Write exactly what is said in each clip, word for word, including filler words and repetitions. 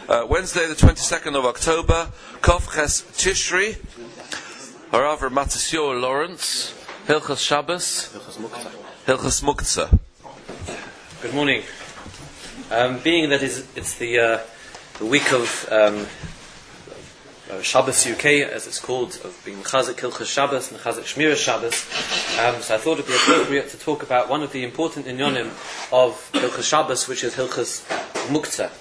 Uh, Wednesday, the twenty-second of October, Kof Ches Tishri, Harav Matisyo Lawrence, Hilchos Shabbos, Hilchos Muktzah. Good morning. Um, being that it's, it's the, uh, the week of um, uh, Shabbos U K, as it's called, of being Mechazik Hilchos Shabbos, Mechazik Shmira Shabbos, um, so I thought it would be appropriate to talk about one of the important inyonim of Hilchos Shabbos, which is Hilchos Muktzah.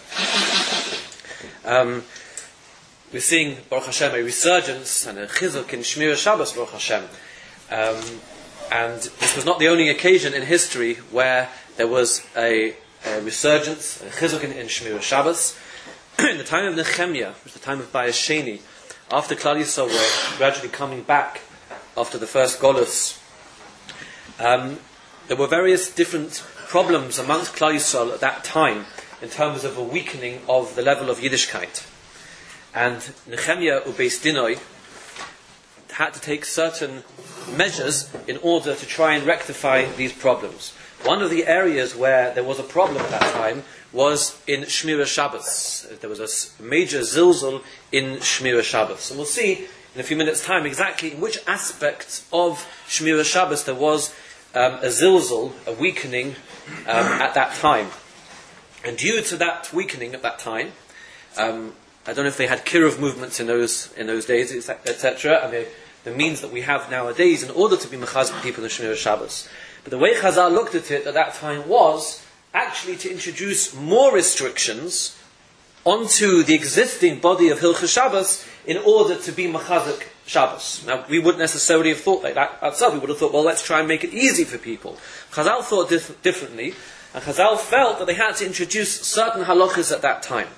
Um, we're seeing, Baruch Hashem, a resurgence and a chizuk in Shmira Shabbos, Baruch Hashem. Um, and this was not the only occasion in history where there was a, a resurgence, a chizuk in, in Shmira Shabbos. In the time of Nehemiah, which was the time of Bayis Sheni, after Klal Yisrael were gradually coming back after the first Golus, um, there were various different problems amongst Klal Yisrael at that time, in terms of a weakening of the level of Yiddishkeit. And Nehemiah Ubeis Dinoi had to take certain measures in order to try and rectify these problems. One of the areas where there was a problem at that time was in Shmira Shabbos. There was a major zilzul in Shmira Shabbos. And we'll see in a few minutes' time exactly in which aspects of Shmira Shabbos there was um, a zilzul, a weakening um, at that time. And due to that weakening at that time, um, I don't know if they had kiruv movements in those in those days, et cetera, and the, the means that we have nowadays in order to be mechazik people in the Shmira Shabbos. But the way Chazal looked at it at that time was actually to introduce more restrictions onto the existing body of Hilchos Shabbos in order to be mechazik Shabbos. Now, we wouldn't necessarily have thought like that ourselves. We would have thought, well, let's try and make it easy for people. Chazal thought dif- differently. And Chazal felt that they had to introduce certain halachas at that time.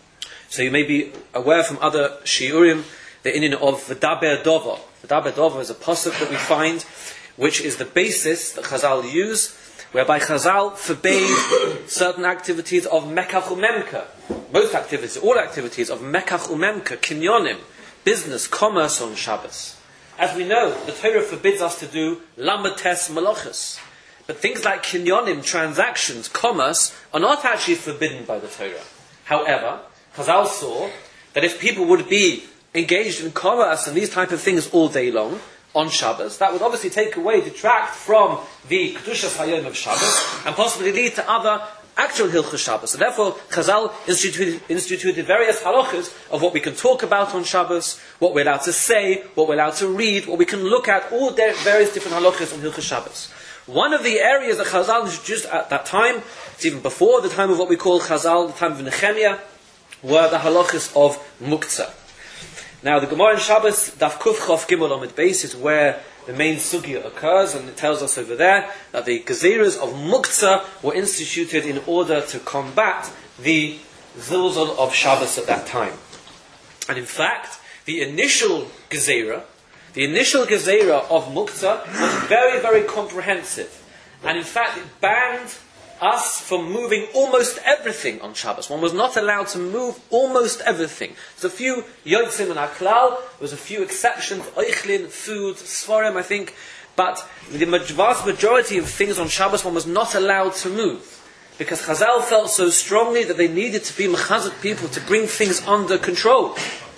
So you may be aware from other shiurim, the inyan of V'daber Dovo. V'daber Dovo is a pasuk that we find, which is the basis that Chazal use, whereby Chazal forbade certain activities of Mekach Umemka. Most activities, all activities of Mekach Umemka, kinyonim, business, commerce on Shabbos. As we know, the Torah forbids us to do lamates malachas. But things like kinyonim, transactions, commerce, are not actually forbidden by the Torah. However, Chazal saw that if people would be engaged in commerce and these type of things all day long, on Shabbos, that would obviously take away, detract from the Kedushas Hayom of Shabbos, and possibly lead to other actual Hilchos Shabbos. So therefore, Chazal instituted, instituted various halachas of what we can talk about on Shabbos, what we're allowed to say, what we're allowed to read, what we can look at, all de- various different halachas on Hilchos Shabbos. One of the areas that Chazal introduced at that time, it's even before the time of what we call Chazal, the time of Nehemiah, were the halachas of Muktzah. Now, the Gemara in Shabbos, Daf Kuf Chof Gimel Omid Beis, is where the main sugya occurs, and it tells us over there that the gezeras of Muktzah were instituted in order to combat the zilzul of Shabbos at that time. And in fact, the initial gezerah, the initial gezerah of Muktzah was very, very comprehensive. And in fact, it banned us from moving almost everything on Shabbos. One was not allowed to move almost everything. There's a few yotzim and aklal, there was a few exceptions, oichlin, food, svarim, I think, but the vast majority of things on Shabbos one was not allowed to move. Because Chazal felt so strongly that they needed to be mechazik people to bring things under control.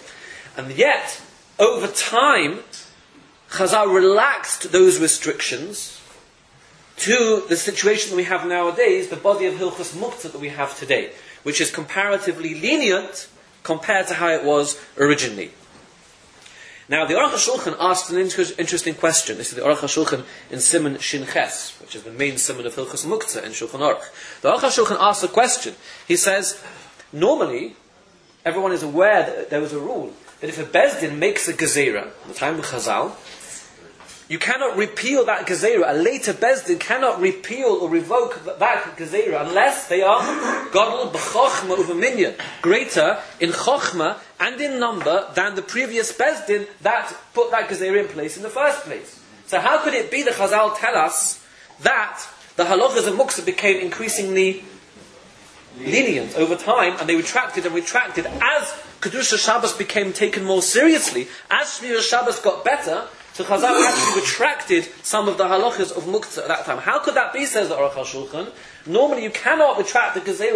And yet, over time, Chazal relaxed those restrictions to the situation that we have nowadays, the body of Hilchos Muktzah that we have today, which is comparatively lenient compared to how it was originally. Now, the Aruch HaShulchan asked an inter- interesting question. This is the Aruch HaShulchan in Siman Shin Ches, which is the main Siman of Hilchos Muktzah in Shulchan Aruch. The Aruch HaShulchan asked a question. He says, normally, everyone is aware that there was a rule that if a Bezdin makes a gezerah, in the time of Chazal, you cannot repeal that gezerah. A later Bezdin cannot repeal or revoke that gezerah unless they are gadol b'chochma uva minyan, greater in chochma and in number than the previous Bezdin that put that gezerah in place in the first place. So how could it be that Chazal tell us that the halachas of Muktzah became increasingly lenient over time, and they retracted and retracted as Kedusha Shabbos became taken more seriously, as Shmira Shabbos got better? So Chazal actually retracted some of the halachas of Muktzah at that time. How could that be, says the Aruch HaShulchan? Normally you cannot retract the gezerah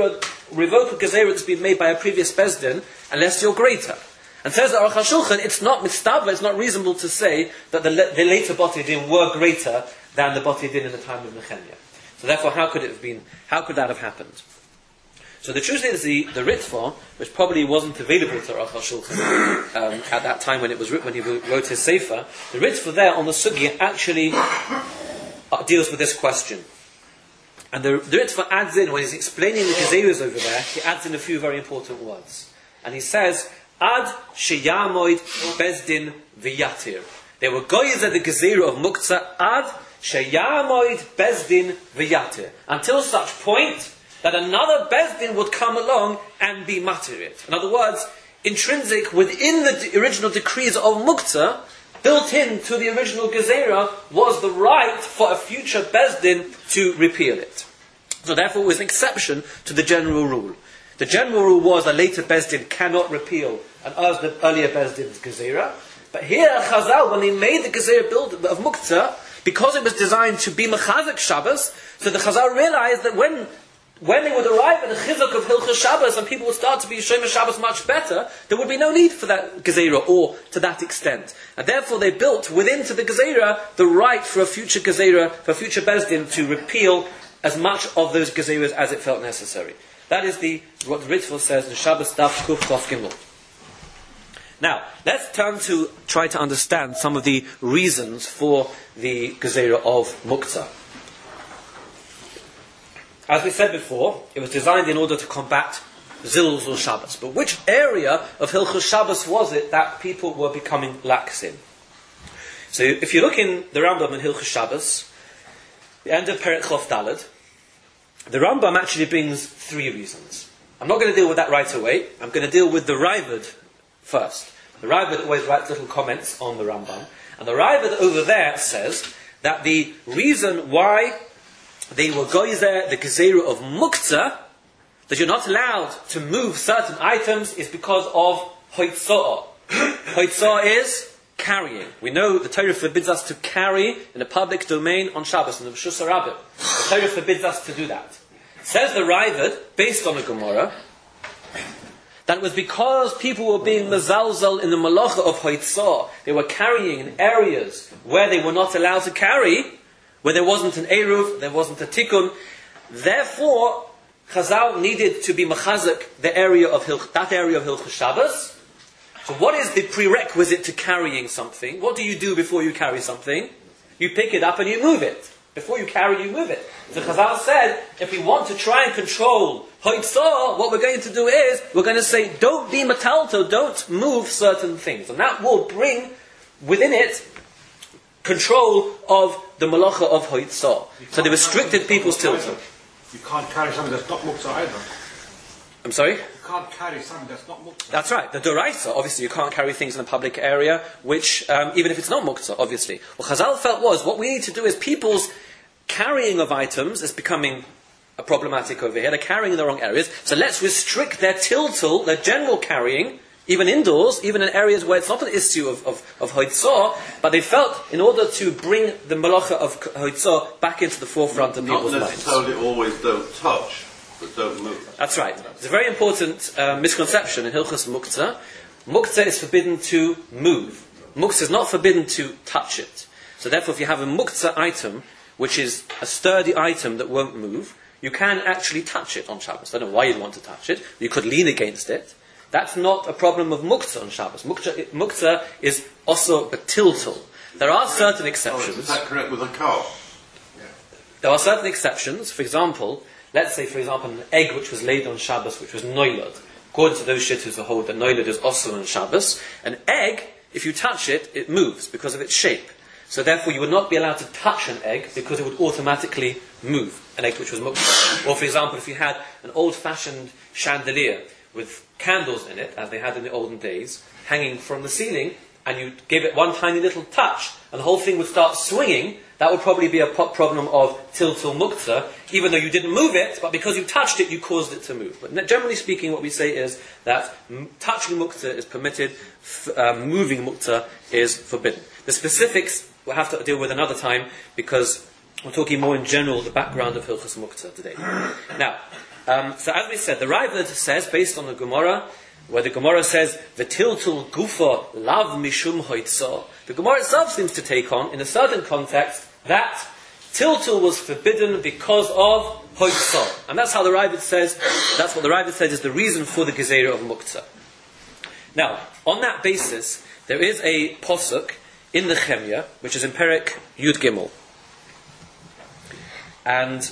revoke a gezerah that's been made by a previous Bezdin unless you're greater. And says the Aruch HaShulchan, it's not mistava, it's not reasonable to say that the, the later Bati Din were greater than the Bati Din in the time of Nehemiah. So therefore, how could it have been? How could that have happened? So the truth is, the the Ritva, which probably wasn't available to Aruch HaShulchan um, at that time when it was when he wrote his Sefer, the Ritva there on the Sugi actually uh, deals with this question. And the, the Ritva adds in, when he's explaining the Gezerahs over there, he adds in a few very important words. And he says, Ad sheyamoid bezdin v'yatir. They were goyes at the Gezerah of Muktzah, Ad sheyamoid bezdin v'yatir. Until such point that another bezdin would come along and be matir it. In other words, intrinsic within the de- original decrees of Muktzah, built into the original Gezerah, was the right for a future bezdin to repeal it. So therefore it was an exception to the general rule. The general rule was that later bezdin cannot repeal an earlier bezdin's Gezerah. But here Chazal, when they made the Gezerah build of Muktzah, because it was designed to be Mechazek Shabbos, so the Chazal realized that when When they would arrive at the chizuk of Hilchos Shabbos and people would start to be Shomer Shabbos much better, there would be no need for that Gezerah, or to that extent. And therefore they built within to the Gezerah the right for a future Gezerah, for a future Bezdin to repeal as much of those Gezerahs as it felt necessary. That is the what the Ritva says in Shabbos Daf Kuf Kaf Gimel. Now, let's turn to try to understand some of the reasons for the Gezerah of Muktzah. As we said before, it was designed in order to combat Zilzul Shabbos. But which area of Hilchos Shabbos was it that people were becoming lax in? So if you look in the Rambam in Hilchos Shabbos, the end of Perek Chof Daled, the Rambam actually brings three reasons. I'm not going to deal with that right away. I'm going to deal with the Raavad first. The Raavad always writes little comments on the Rambam. And the Raavad over there says that the reason why they were goyzer the Gezerah of Muktzah, that you're not allowed to move certain items, is because of Hoitzah. Hoitzah is carrying. We know the Torah forbids us to carry in a public domain on Shabbos, in the Reshus HaRabim. The Torah forbids us to do that. Says the Raavad, based on the Gemara, that it was because people were being mezalzel in the malacha of Hoitzah. They were carrying in areas where they were not allowed to carry, where there wasn't an Eruv, there wasn't a Tikkun. Therefore, Chazal needed to be machazek the area of Hilch, that area of Hilchos Shabbos. So what is the prerequisite to carrying something? What do you do before you carry something? You pick it up and you move it. Before you carry, you move it. So Chazal said, if we want to try and control Hoitzah, what we're going to do is, we're going to say, don't be metalto, don't move certain things. And that will bring within it control of the malacha of Hoitzah. So they restricted people's tilting. You can't carry something that's not Muktzah either. I'm sorry? You can't carry something that's not Muktzah. That's right. The Doraisa, obviously you can't carry things in a public area, which, um, even if it's not Muktzah, obviously. What Chazal felt was, what we need to do is people's carrying of items is becoming a problematic over here. They're carrying in the wrong areas. So let's restrict their tiltal, their general carrying, even indoors, even in areas where it's not an issue of, of, of Hoitzah, but they felt in order to bring the malacha of Hoitzah back into the forefront of people's minds. Not necessarily always don't touch, but don't move. That's right. It's a very important uh, misconception in Hilchos Muktzah. Muktzah is forbidden to move. Muktzah is not forbidden to touch it. So therefore, if you have a Muktzah item, which is a sturdy item that won't move, you can actually touch it on Shabbos. I don't know why you'd want to touch it. You could lean against it. That's not a problem of Muktzah on Shabbos. Muktzah, Muktzah is also a tiltal. There are certain exceptions. Oh, is that correct with a car? Yeah. There are certain exceptions. For example, let's say, for example, an egg which was laid on Shabbos, which was noilad. According to those shittus who hold that noilad is also on Shabbos, an egg, if you touch it, it moves because of its shape. So therefore, you would not be allowed to touch an egg because it would automatically move. An egg which was muktzah. Or for example, if you had an old-fashioned chandelier with candles in it, as they had in the olden days, hanging from the ceiling, and you gave it one tiny little touch, and the whole thing would start swinging, that would probably be a problem of tiltul muktzah, even though you didn't move it, but because you touched it, you caused it to move. But generally speaking, what we say is that m- touching muktzah is permitted, f- uh, moving muktzah is forbidden. The specifics we'll have to deal with another time, because we're talking more in general the background of Hilchos Muktzah today. Now, Um, so as we said, the Raavad says, based on the Gemara, where the Gemara says, "V'tiltul gufa lav mishum hoitza." The Gemara itself seems to take on, in a certain context, that tiltul was forbidden because of hoitza, and that's how the Raavad says. That's what the Raavad says is the reason for the gezerah of muktzah. Now, on that basis, there is a posuk in the Nehemiah, which is in Perek Yud Gimel, and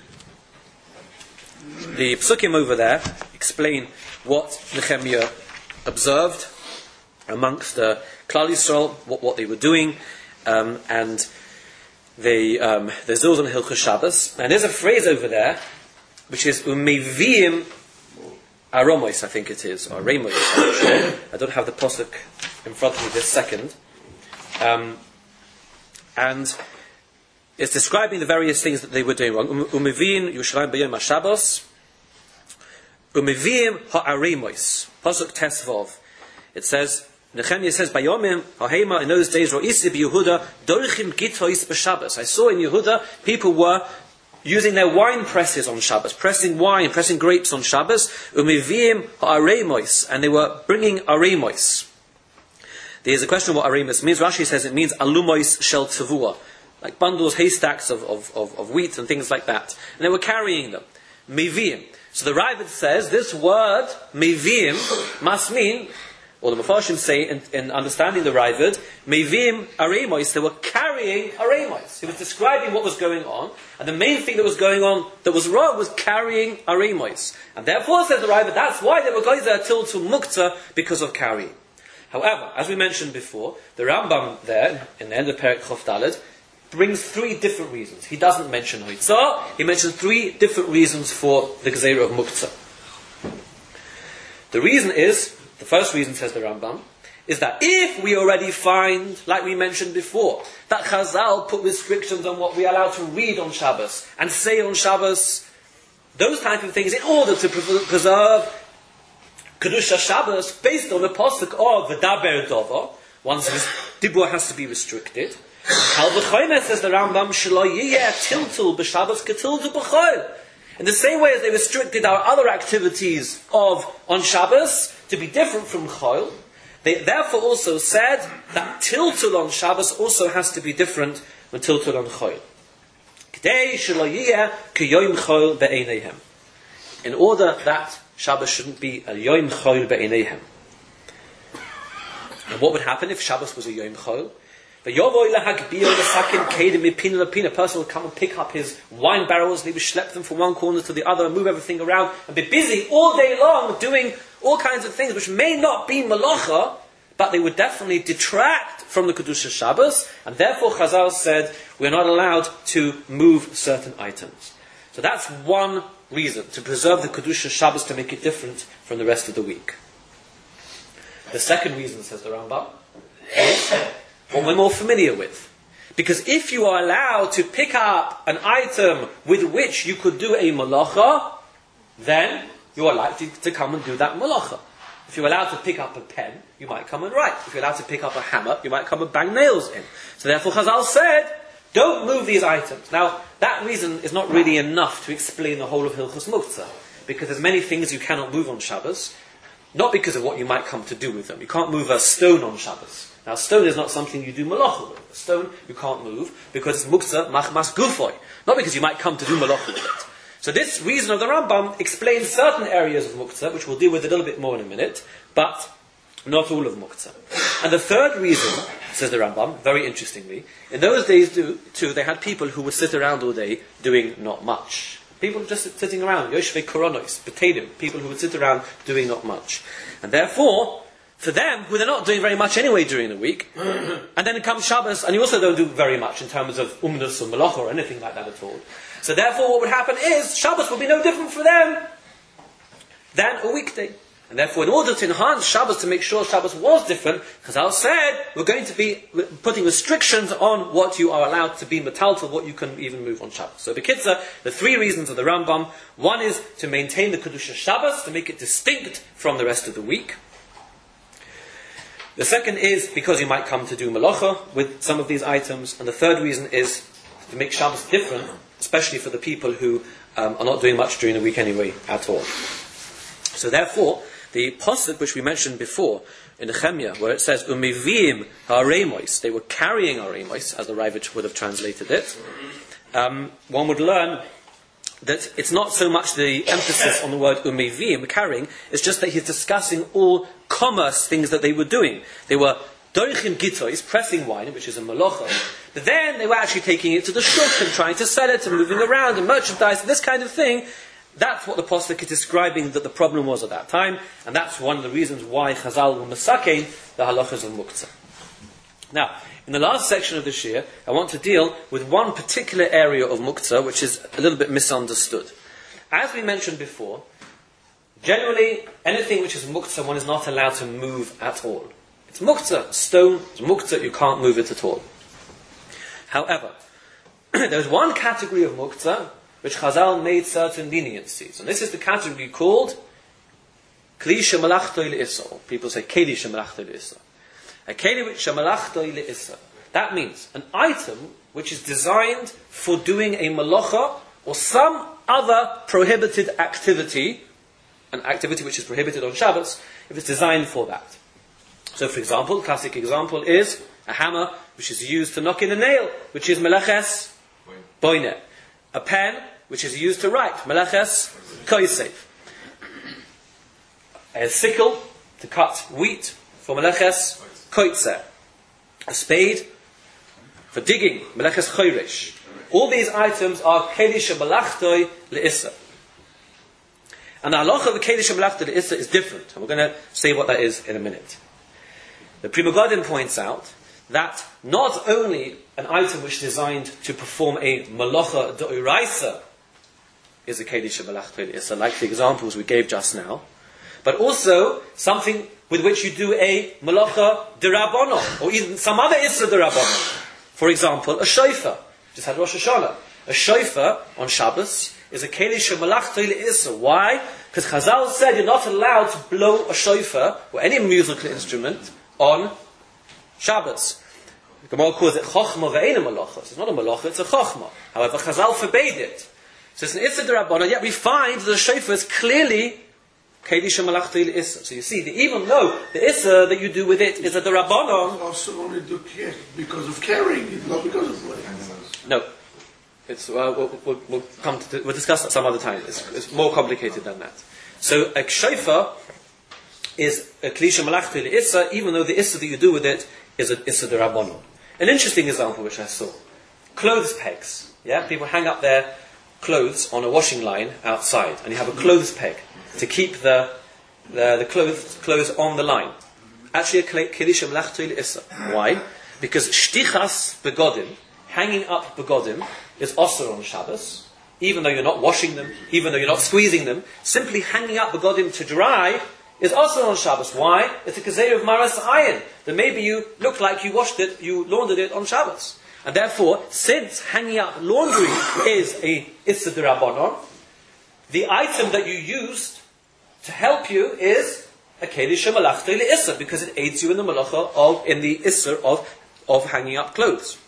the psukim over there explain what Nehemiah observed amongst the Klal Yisrael, what, what they were doing, um, and they, um, there's those on Hilchos Shabbos, and there's a phrase over there which is umeviim aromos, I think it is, or aramos. I'm not sure. I don't have the posuk in front of me this second, um, and it's describing the various things that they were doing wrong. Umeviim Yerushalayim b'yom HaShabbos, umeviim ha'aramos. Pasuk Tesvav. It says, Nehemiah says, Bayomim ha'hema, in those days, Ro'isi b'Yehuda dorchim gitois b'Shabbos. I saw in Yehuda people were using their wine presses on Shabbos, pressing wine, pressing grapes on Shabbos. Umeviim ha'aramos, and they were bringing aramos. There's a question of what aramos means. Rashi says it means alumos shel tavua, like bundles, haystacks of, of, of, of wheat and things like that. And they were carrying them. Meviim. So the Raavad says this word, meviim, must mean, or the Mefarshim say in, in understanding the Raavad, meviim aramos, they were carrying aramos. He was describing what was going on, and the main thing that was going on that was wrong was carrying aramos. And therefore, says the Raavad, that's why they were going there till to muktzah, because of carrying. However, as we mentioned before, the Rambam there, in the end of Perek Chof Daled, brings three different reasons. He doesn't mention hoitzah, he mentions three different reasons for the gezerah of muktzah. The reason is, the first reason, says the Rambam, is that if we already find, like we mentioned before, that Chazal put restrictions on what we are allowed to read on Shabbos and say on Shabbos, those type of things, in order to pre- preserve Kedusha Shabbos, based on the posuk of V'daber Dovo, one's dibur has to be restricted. Kal v'chomer, says the Rambam, shelo yiyeh tiltul b'Shabbos ketiltul b'chol. In the same way as they restricted our other activities of on Shabbos to be different from chol, they therefore also said that tiltul on Shabbos also has to be different from tiltul on chol. K'dei shelo yiyeh k'yoyim chol be'eineihem. In order that Shabbos shouldn't be a yoyim chol be'eineihem. And what would happen if Shabbos was a yoyim chol? A person would come and pick up his wine barrels, and he would schlep them from one corner to the other and move everything around and be busy all day long doing all kinds of things which may not be malacha, but they would definitely detract from the Kedusha Shabbos, and therefore Chazal said we're not allowed to move certain items. So that's one reason, to preserve the Kedusha Shabbos, to make it different from the rest of the week. The second reason, says the Rambam, is what we're more familiar with. Because if you are allowed to pick up an item with which you could do a malacha, then you are likely to come and do that malacha. If you're allowed to pick up a pen, you might come and write. If you're allowed to pick up a hammer, you might come and bang nails in. So therefore Chazal said, don't move these items. Now, that reason is not really enough to explain the whole of Hilchos Muktzah, because there's many things you cannot move on Shabbos, not because of what you might come to do with them. You can't move a stone on Shabbos. Now, stone is not something you do malacha with. A stone you can't move because it's muktzah machmas gufoy, not because you might come to do malacha with it. So this reason of the Rambam explains certain areas of muktzah, which we'll deal with a little bit more in a minute, but not all of muktzah. And the third reason, says the Rambam, very interestingly, in those days too, they had people who would sit around all day doing not much. People just sitting around, yoshvei koronos, potato, people who would sit around doing not much. And therefore, for them, who they're not doing very much anyway during the week, and then it comes Shabbos, and you also don't do very much in terms of umnus or malacha or anything like that at all. So therefore what would happen is, Shabbos will be no different for them than a weekday. And therefore, in order to enhance Shabbos, to make sure Shabbos was different, Chazal said, we're going to be putting restrictions on what you are allowed to be metaltal, what you can even move on Shabbos. So, B'kitzur, the three reasons of the Rambam, one is to maintain the Kedusha Shabbos, to make it distinct from the rest of the week. The second is because you might come to do malacha with some of these items. And the third reason is to make Shabbos different, especially for the people who um, are not doing much during the week anyway at all. So therefore, the pasuk which we mentioned before in Nehemiah, where it says "Umivim ha'aremois," they were carrying aremois, as the Ravid would have translated it. Um, one would learn that it's not so much the emphasis on the word umivim, carrying, it's just that he's discussing all commerce things that they were doing. They were doichim gitois, pressing wine, which is a malacha, but then they were actually taking it to the shuk and trying to sell it and moving around and merchandise, this kind of thing. That's what the pasuk is describing that the problem was at that time, and that's one of the reasons why Chazal were masakein the halachas of muktzah. Now, in the last section of this year, I want to deal with one particular area of muktzah which is a little bit misunderstood. As we mentioned before, generally anything which is muktzah, one is not allowed to move at all. It's muktzah, stone, it's muktzah, you can't move it at all. However, there's one category of muktzah which Chazal made certain leniencies, and this is the category called kli shemalachto le'isa. People say keli shemalachto le'isa. A keli which shemalachto le'isa. That means an item which is designed for doing a malacha or some other prohibited activity, an activity which is prohibited on Shabbos, if it's designed for that. So, for example, classic example is a hammer which is used to knock in a nail, which is melaches boine. A pen which is used to write, melaches koisef. A sickle to cut wheat for melaches koitze. A spade for digging, melaches choyresh. All these items are keli shemalachto le'issa. And the halacha of the keli shemalachto le'issa is different, and we're going to say what that is in a minute. The Pri Megadim points out that not only an item which is designed to perform a malacha d'oraisa is a keli shemalachto le'issa, like the examples we gave just now, but also something with which you do a malacha d'rabbanon, or even some other issa d'rabbanon. For example, a shofar. Just had Rosh Hashanah. A shofar on Shabbos is a keli shemalachto le'issa. Why? Because Chazal said you're not allowed to blow a shofar or any musical instrument on Shabbos. The Gemara calls it chochma ve'ena malacha. It's not a malacha, it's a chochma. However, Chazal forbade it. So it's an issa d'rabbanan, yet we find that the shofar is clearly keli shemalachto le'issa. So you see, that even though the issa that you do with it is a d'rabbanan, also only do care because of carrying it, not because of playing. no. It's, uh, we'll, we'll, we'll come to, we'll discuss that some other time. It's, it's more complicated than that. So a shofar is a kli shemalachto le'issa, even though the issa that you do with it is a issa d'rabbanan. An interesting example which I saw: clothes pegs. Yeah, people hang up their clothes on a washing line outside, and you have a clothes peg to keep the the, the clothes clothes on the line. Actually, a kli shemalachto le'issa. Why? Because shtichas begodim, hanging up begodim, is osur on Shabbos, even though you're not washing them, even though you're not squeezing them. Simply hanging up begodim to dry is osur on Shabbos. Why? It's a kazeir of maras ayin, that maybe you look like you washed it, you laundered it on Shabbos. And therefore, since hanging up laundry is a issa d'rabbanan, the item that you used to help you is a keli shemalachto le'issa, because it aids you in the malacha of, in the issa of, of hanging up clothes.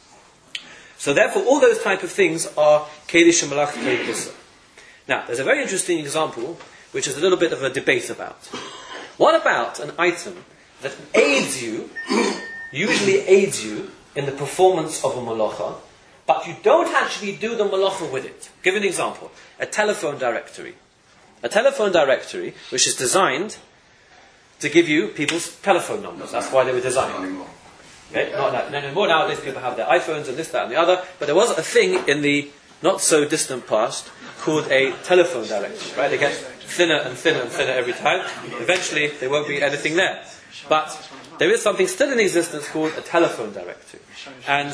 So therefore, all those type of things are keli shemalachto le'issa. Now, there's a very interesting example, which is a little bit of a debate about. What about an item that aids you, usually aids you, in the performance of a malacha, but you don't actually do the malacha with it? Give an example. A telephone directory. A telephone directory which is designed to give you people's telephone numbers. That's why they were designed. Okay? Not now, no, no more nowadays people have their iPhones and this, that and the other, but there was a thing in the not so distant past called a telephone directory. Right? They get thinner and thinner and thinner every time. Eventually there won't be anything there. But there is something still in existence called a telephone directory. And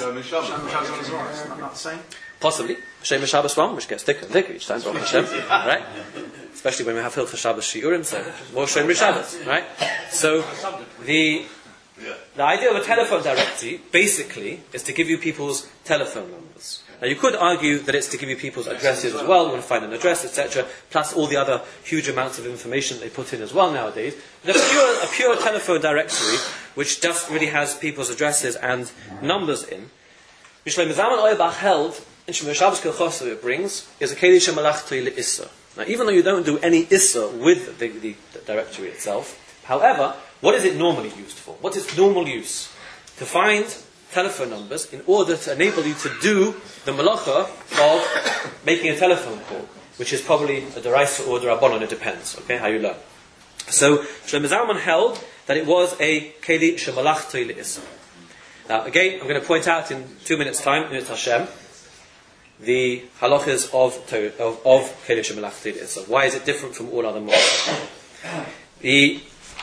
possibly Shem Shabbos one, which gets thicker and thicker each time, Baruch Hashem, right? Especially when we have Hilchos Shabbos Shiurim, so more Shem Shabbos, right? So the the idea of a telephone directory basically is to give you people's telephone numbers. Now you could argue that it's to give you people's addresses as well, when you find an address, et cetera, plus all the other huge amounts of information they put in as well nowadays. But a pure, a pure telephone directory, which just really has people's addresses and numbers in, Mishlomo Zalman Auerbach held in Shemir Shabbos Kilchosa it brings is a Keli Shemalachti L'Issa. Now, even though you don't do any Issa with the, the, the directory itself, however, what is it normally used for? What is normal use? To find telephone numbers in order to enable you to do the malacha of making a telephone call, which is probably a deraisa or a rabbanon, it depends, okay, how you learn. So, Shlomo Zalman held that it was a Keli Shemalachti L'Issa. Now, again, I'm going to point out in two minutes' time, in Hashem, the halachas of of, of Keli Shemalachti L'Issa. Why is it different from all other malachas? The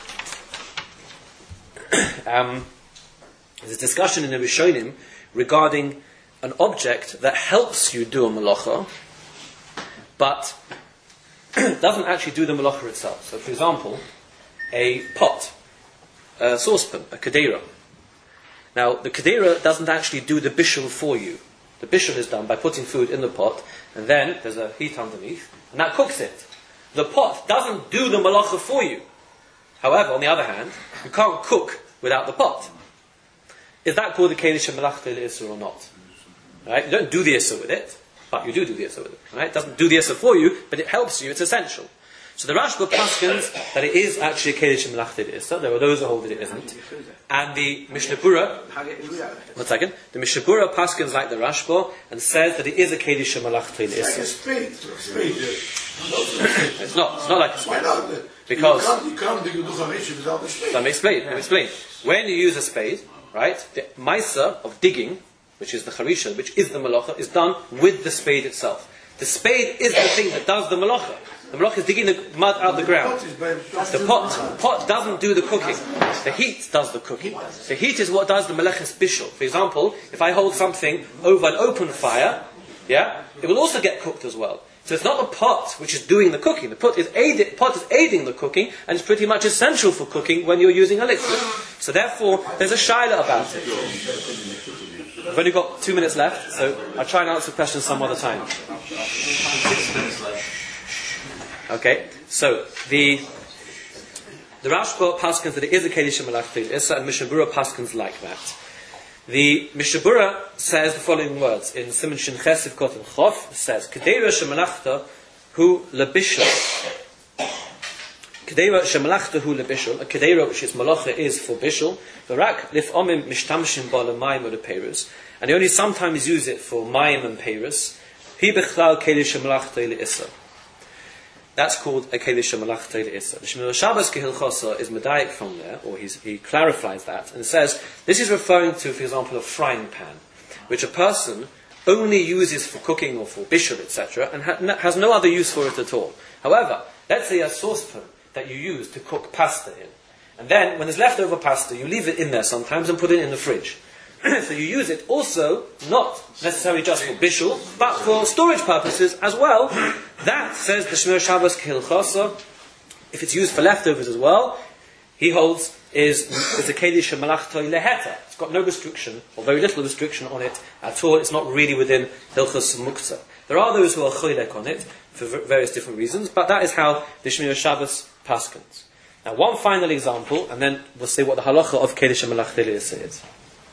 um, there's a discussion in the Rishonim regarding an object that helps you do a malacha, but doesn't actually do the malacha itself. So, for example, a pot, a saucepan, a kedera. Now, the kedera doesn't actually do the bishul for you. The bishul is done by putting food in the pot, and then there's a heat underneath, and that cooks it. The pot doesn't do the malacha for you. However, on the other hand, you can't cook without the pot. Is that called the Keli Shemalachti L'Issa or not? Right? You don't do the Issa with it, but you do do the Issa with it. Right? It doesn't do the Issa for you, but it helps you, it's essential. So the Rashba paskins that it is actually a Keli Shemalachti L'Issa. There are those who hold that it isn't. And the Mishnah Bura, one second, the Mishnah Bura paskins like the Rashba and says that it is a Keli Shemalachti Like a L'Issa. spade. Spade. It's not, it's not like a Why spade. not? Because, you can't, you can't do Chamesh without a spade. let me explain, let me explain. When you use a spade, right, the Maisa of digging, which is the Charisha, which is the Malacha, is done with the spade itself. The spade is the thing that does the Malacha. The Malacha is digging the mud out of the ground. The pot, pot doesn't do the cooking. The heat does the cooking. The heat is what does the Meleches Bishul. For example, if I hold something over an open fire, yeah, it will also get cooked as well. So it's not the pot which is doing the cooking. The pot is, aid, pot is aiding the cooking, and it's pretty much essential for cooking when you're using a liquid. So therefore, there's a shaila about it. I've only got two minutes left, so I'll try and answer questions some other time. Okay, so the the Rashba paskins that it is a Keli Shemalachti L'Issa, and Mishnah Bura paskins like that. The Mishnah Bura says the following words in Siman Shin Ches Sivkot and Chof. It says, "Kedera shemalachta hu lebishul." Kedera shemalachta hu lebishul. A kedera which is malacha is for bishul. V'rak lif'omim mishtamshim ba lemayim or lepeirus, and they only sometimes use it for mayim and peirus. Hi bechlal Keli Shemalachti L'Issa. That's called a Keli Shemalachti L'Issa. The Shemir Shabbos Kehilchosa is medayik from there, or he's, he clarifies that, and says, this is referring to, for example, a frying pan, which a person only uses for cooking or for bishul, et cetera, and ha- has no other use for it at all. However, let's say a saucepan that you use to cook pasta in, and then, when there's leftover pasta, you leave it in there sometimes and put it in the fridge. So you use it also, not necessarily just for bishul, but for storage purposes as well. That, says the Shemir Shabbos Kehilchosa, if it's used for leftovers as well, he holds is, is a Keli Shemalachti Leheta. It's got no restriction, or very little restriction on it at all. It's not really within Hilchos Muktzah. There are those who are choylek on it, for various different reasons, but that is how the Shemir Shabbos paskins. Now one final example, and then we'll see what the halacha of Keli Shemalachti L'Issa is.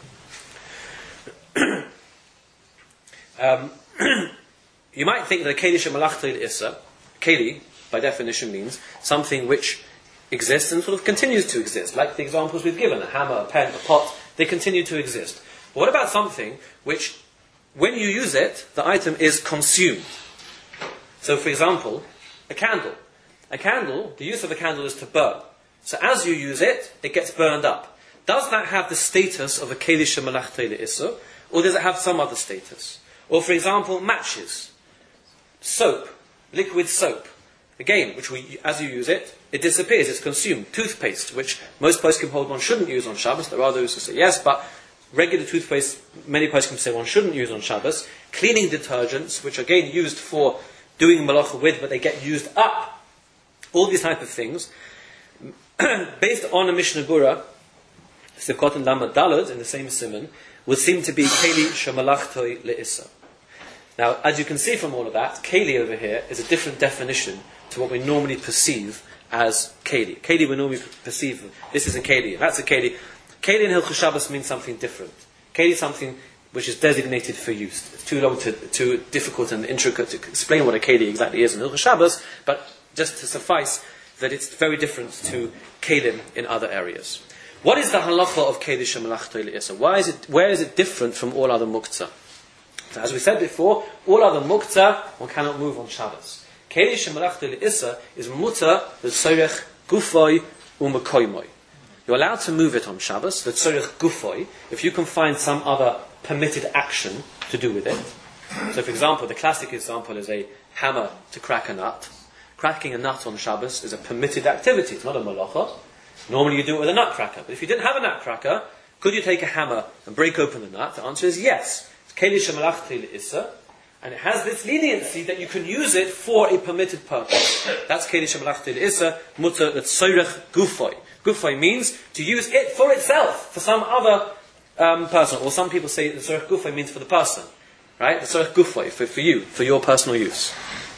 um, you might think that a Keli Shemalachti L'Issa, Keli, by definition, means something which exists and sort of continues to exist, like the examples we've given, a hammer, a pen, a pot, they continue to exist. But what about something which, when you use it, the item is consumed? So, for example, a candle. A candle, the use of a candle is to burn. So as you use it, it gets burned up. Does that have the status of a Keli Shemalachti L'Issa, or does it have some other status? Or, for example, matches, soap, liquid soap. Again, which we, as you use it, it disappears, it's consumed. Toothpaste, which most poskim hold one shouldn't use on Shabbos. There are those who say yes, but regular toothpaste, many poskim say one shouldn't use on Shabbos. Cleaning detergents, which are again used for doing malacha with, but they get used up. All these type of things, based on a Mishnah Bura, Sivkot and Lamed Daled, in the same simon, would seem to be Keli Shemalachti L'Issa. Now, as you can see from all of that, Keli over here is a different definition to what we normally perceive as Keli. Keli we normally perceive, this is a Keli, that's a Keli. Keli in Hilchos Shabbos means something different. Keli is something which is designated for use. It's too long to, too difficult and intricate to explain what a keli exactly is in Hilchos Shabbos, but just to suffice that it's very different to kelim in other areas. What is the halacha of keli shemalachto le'isa? Why is it? Where is it different from all other muktzah? So as we said before, all other muktzah one cannot move on Shabbos. Keli shemalachto le'isa is mutar l'tzorech gufoi u'mekoimoi. You're allowed to move it on Shabbos, l'tzorech gufoi, if you can find some other permitted action to do with it. So for example, the classic example is a hammer to crack a nut. Cracking a nut on Shabbos is a permitted activity, it's not a malacha. Normally you do it with a nutcracker. But if you didn't have a nutcracker, could you take a hammer and break open the nut? The answer is yes. It's keli shemalachto le'isa, and it has this leniency that you can use it for a permitted purpose. That's keli shemalachto le'isa, mutar l'tzorech gufoi. Gufoi means to use it for itself, for some other um, person. Or some people say the tzorech gufoi means for the person. Right? The tzorech gufoi, for, for you, for your personal use.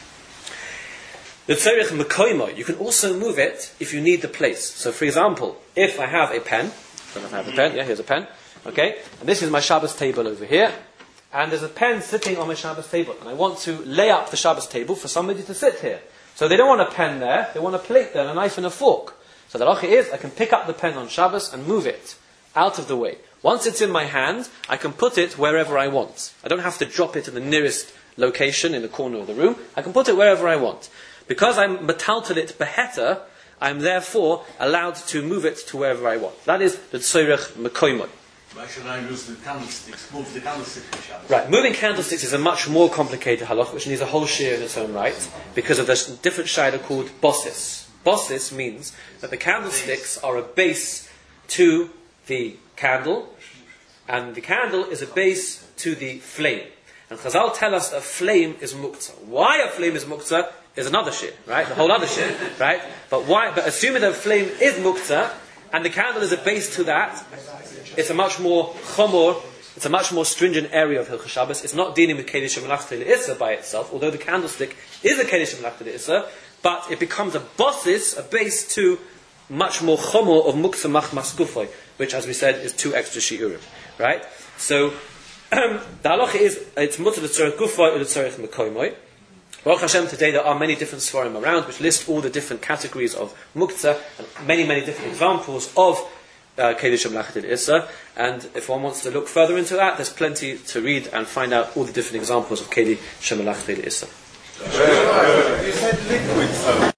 The tzorech mekoimo, you can also move it if you need the place. So for example, if I have a pen, I don't know if I have a pen, yeah, here's a pen, okay, and this is my Shabbos table over here, and there's a pen sitting on my Shabbos table, and I want to lay up the Shabbos table for somebody to sit here. So they don't want a pen there, they want a plate there, a knife and a fork. So the halacha is, I can pick up the pen on Shabbos and move it out of the way. Once it's in my hand, I can put it wherever I want. I don't have to drop it in the nearest location in the corner of the room, I can put it wherever I want. Because I'm metaltal it beheta, I'm therefore allowed to move it to wherever I want. That is the tzorech mekoimoi. Why should I use the candlesticks? Move the candlesticks in Shabbos. Right, moving candlesticks is a much more complicated halach, which needs a whole shir in its own right, because of this different shayla called bossis. Bossis means that the candlesticks are a base to the candle, and the candle is a base to the flame. And Chazal tell us that a flame is muktzah. Why a flame is muktzah is another shit, right? The whole other shit, right? But why? But assuming that a flame is muktzah and the candle is a base to that, it's a much more chomor, it's a much more stringent area of Hilchos Shabbos. It's not dealing with keli shemalachto le'isa by itself, although the candlestick is a keli shemalachto le'isa, but it becomes a bossis, a base to much more chomor of muktzah machmas gufoi, which, as we said, is two extra shiurim, right? So um, the halacha is it's mutar l'tzorech gufoi or l'tzorech mekoimoi. Baruch Hashem, today there are many different svarim around which list all the different categories of muktzah and many, many different examples of keli shemalachto le'isa. And if one wants to look further into that, there's plenty to read and find out all the different examples of keli shemalachto le'isa. You said liquid soap.